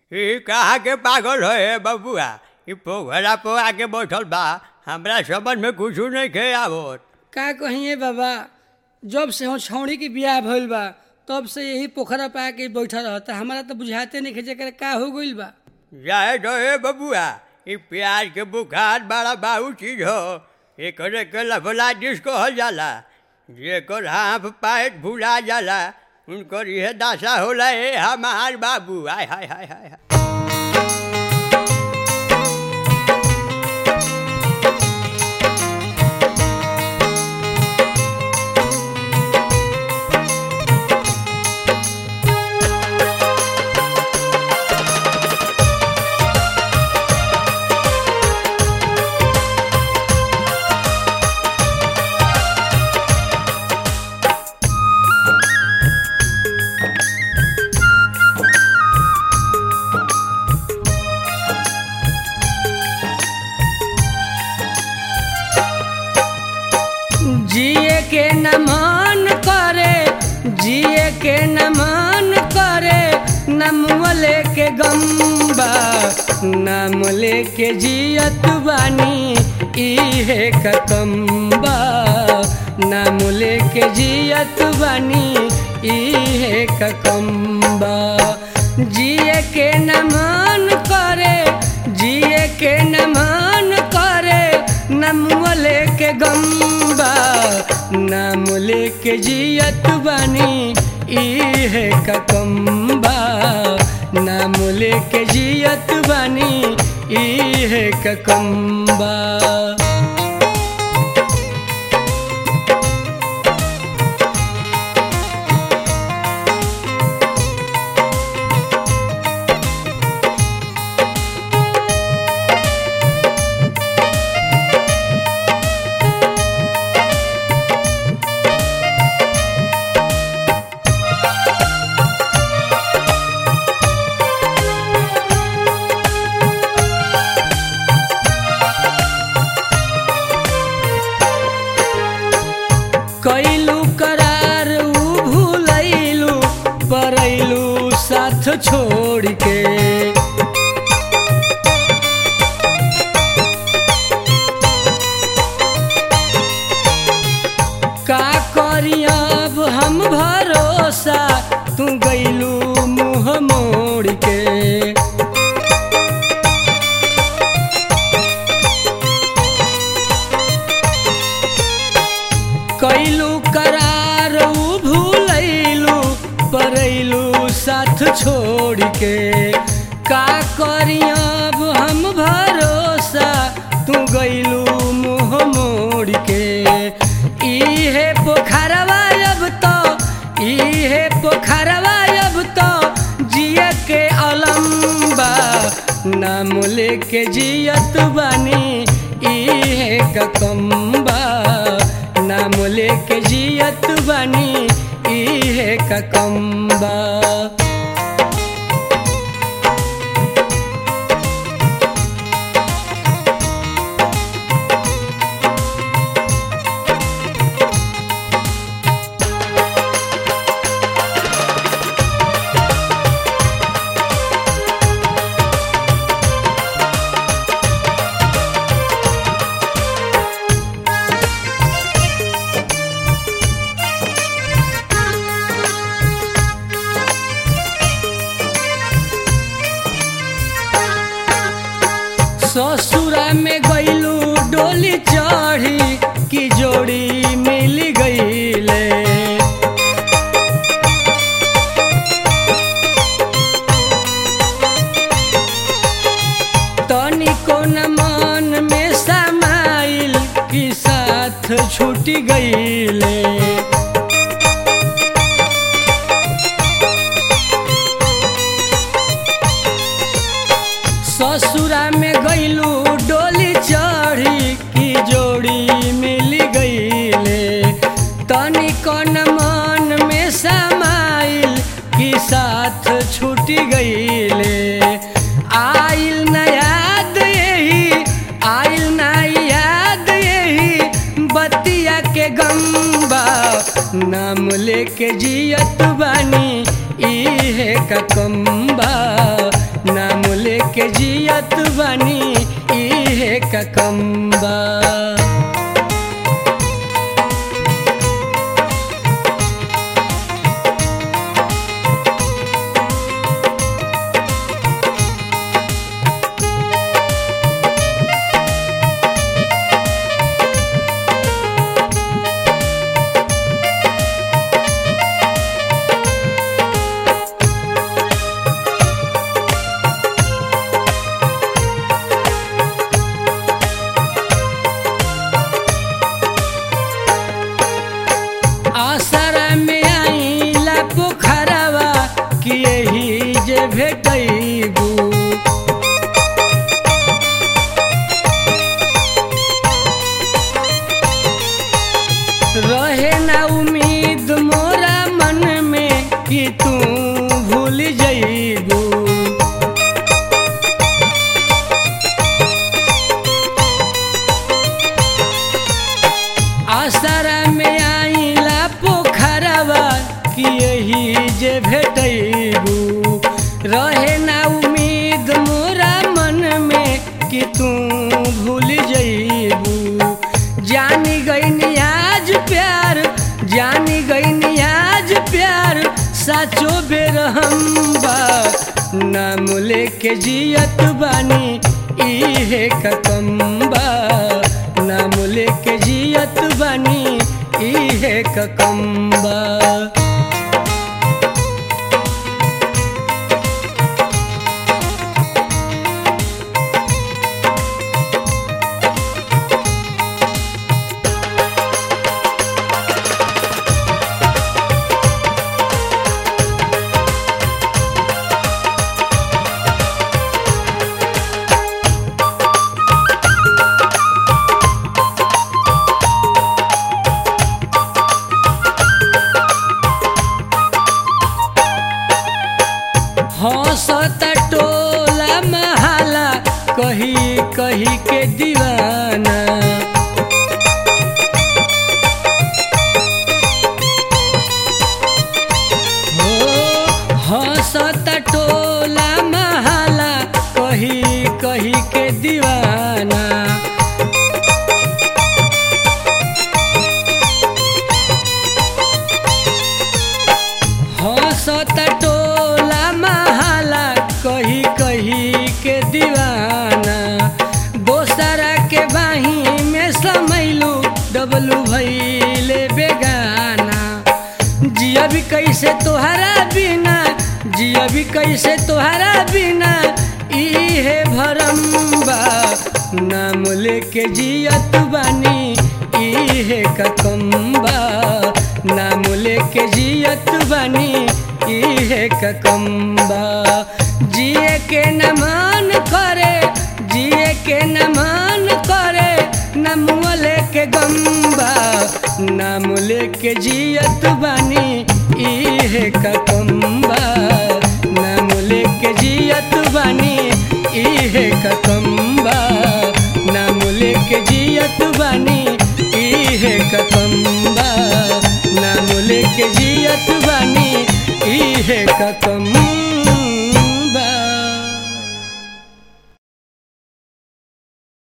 ई कहाँ के पागल है बबुआ। ई पोखरा पे आके बैठल बा, हमरा समझ में कुछ नहीं खे आवत। का कहिए बाबा, जब से हम छौड़ी के बियाह भइल बा तब से यही पोखरा पे आके बैठा रहता। हमारा तो बुझाते नहीं जेकर का हो गइल बा। जाए दो हे बबुआ, ई प्याज के बुखार बड़ा बाहू चीज हो। एकरे के लफलाजिस कहल जाला। जेकर हाथ पैर भुला जाला उनकर यह दशा होला। हे हमार बाबू, आय हाय हाय हाय हाय। जिए के न मन करे, जिए के न मन करे, नाम लेके गम्बा, नाम लेके जियत बानी इहे ककम्बा, नाम लेके जियत बानी इहे ककम्बा। जिए के न मन करे, जिए के न मन करे, नाम लेके गम्बा, नाम लेके जियत बानी इहे ककम्बा, नाम लेके जियत बानी इहे ककम्बा। कैलू करार ऊ भूलैलू, परैलू साथ छोड़ के। का करी अब हम भरोसा, तू गैलू मुँह मोड़ के। कैलू करार ऊ भूलैलू, परैलू साथ छोड़ के। का करी अब हम भरोसा, तू गैलू मुँह मोड़ के। इहे पोखरवा अब तो, इहे पोखरवा अब तो जिए के अलम्बा, नाम लेके जियत बानी इहे ककम्बा, नाम लेके जियत बानी इहे ककम्बा। ससुरा में गईलू डोली चढ़ी की जोड़ी मिल गईले। तनिको न मन में समाइल की साथ छूट गईले। ससुरा में गईलू डोली चढ़ी की जोड़ी मिल गईले। तनिको न मन में समाइल की साथ छूट गईले। आइल न याद यही, आइल न याद यही बतिया के गम्बा, नाम लेके जियत बानी इहे ककम्बा, बानी इहे का कम्बा। आसरा में आइला पोखरवा कि यही जे भेटैबू। रहे ना उम्मीद मोरा मन में कि तू भूल जइबू। आसरा में आइला पोखरवा कि यही जे भेटैबू। रहे ना उम्मीद मोरा मन में कि तू भूल जइबू। जानी गईनी आज प्यार, जानी गईनी आज प्यार साचो बेरहम बा। नाम लेके जियत बानी इहे का कम्बा। नाम लेके जियत बानी इहे का कम्बा। हंसता टोला महला कही कही के दीवाना। हो हंसता टोला महला कही कही के दीवाना। हंसता टोला महला कही कही के दीवाना। दोसरा के बाही में समैलू डबलू भइले बेगाना। जिया भी कैसे तोहरा बिना, जिया भी कैसे तोहरा बिना इहे भरम बा। नाम लेके जियत बानी इहे का कम्बा। नाम लेके जियत बानी इहे का कम्बा। जिए के न मन करे, जिए के न मन करे, नाम लेके गम्बा। नाम लेके जियत बानी इहे का कम्बा। नाम लेके जियत बानी इहे का कम्बा। नाम लेके जियत बानी इहे का कम्बा।